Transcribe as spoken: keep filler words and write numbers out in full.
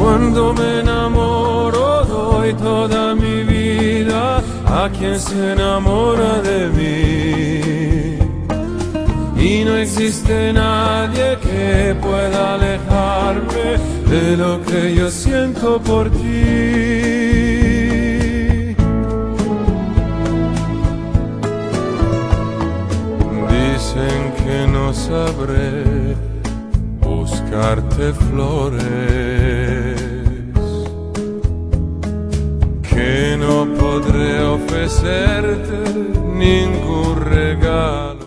Cuando me enamoro doy toda mi vida a quien se enamora de mí. Y no existe nadie que pueda alejarme de lo que yo siento por ti. Dicen que no sabré buscarte flores, que no podré ofrecerte ningún regalo.